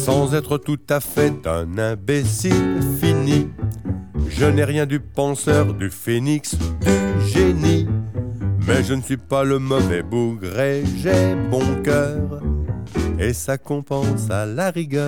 sans être tout à fait un imbécile fini. Je n'ai rien du penseur, du phénix, du génie. Mais je ne suis pas le mauvais bougre et j'ai bon cœur. Et ça compense à la rigueur.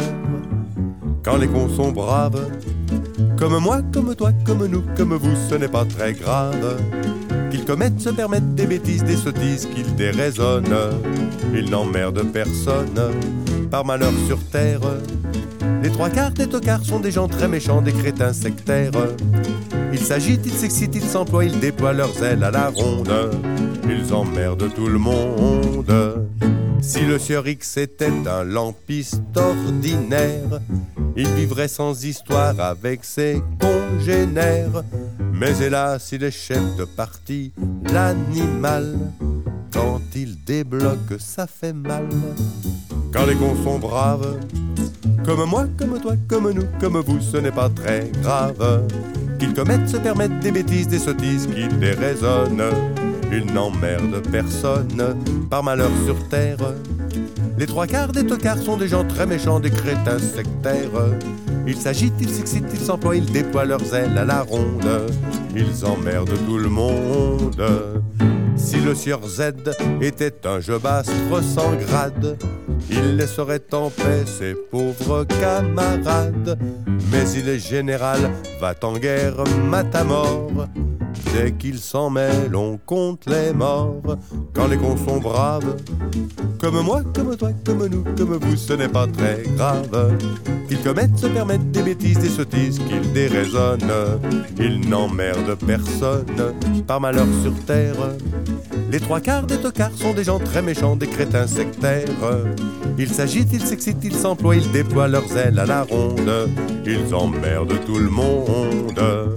Quand les cons sont braves, comme moi, comme toi, comme nous, comme vous, ce n'est pas très grave. Qu'ils commettent, se permettent des bêtises, des sottises, qu'ils déraisonnent. Ils n'emmerdent personne, par malheur sur terre. Les trois quarts des tocards sont des gens très méchants, des crétins sectaires. Ils s'agitent, ils s'excitent, ils s'emploient, ils déploient leurs ailes à la ronde. Ils emmerdent tout le monde. Si le sieur X était un lampiste ordinaire, il vivrait sans histoire avec ses congénères. Mais hélas, il est chef de parti, l'animal. Quand il débloque, ça fait mal. Quand les cons sont braves, comme moi, comme toi, comme nous, comme vous, ce n'est pas très grave. Qu'ils commettent, se permettent des bêtises, des sottises, qu'ils déraisonnent. Ils n'emmerdent personne, par malheur sur terre. Les trois quarts des tocards sont des gens très méchants, des crétins sectaires. Ils s'agitent, ils s'excitent, ils s'emploient, ils déploient leurs ailes à la ronde. Ils emmerdent tout le monde. Si le sieur Z était un jobastre sans grade, il laisserait en paix ses pauvres camarades. Mais il est général, va en guerre, matamor. Dès qu'il s'en mêle, on compte les morts. Quand les cons sont braves, comme moi, comme toi, comme nous, comme vous, ce n'est pas très grave. Qu'ils commettent, se permettent des bêtises, des sottises, qu'ils déraisonnent. Ils n'emmerdent personne, par malheur sur terre. Les trois quarts des tocards sont des gens très méchants, des crétins sectaires. Ils s'agitent, ils s'excitent, ils s'emploient, ils déploient leurs ailes à la ronde. Ils emmerdent tout le monde.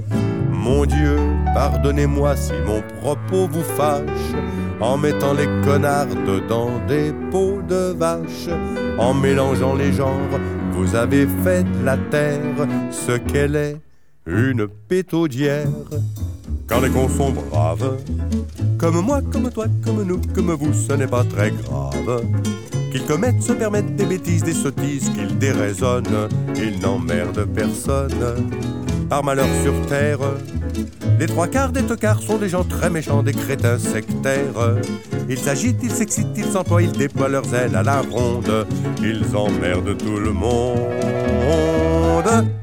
Mon Dieu, pardonnez-moi si mon propos vous fâche, en mettant les connards dans des peaux de vache. En mélangeant les genres, vous avez fait de la terre ce qu'elle est, une pétaudière. Quand les cons sont braves, comme moi, comme toi, comme nous, comme vous, ce n'est pas très grave. Qu'ils commettent, se permettent des bêtises, des sottises, qu'ils déraisonnent. Ils n'emmerdent personne, par malheur sur terre. Les trois quarts des tocards sont des gens très méchants, des crétins sectaires. Ils s'agitent, ils s'excitent, ils s'emploient, ils déploient leurs ailes à la ronde. Ils emmerdent tout le monde.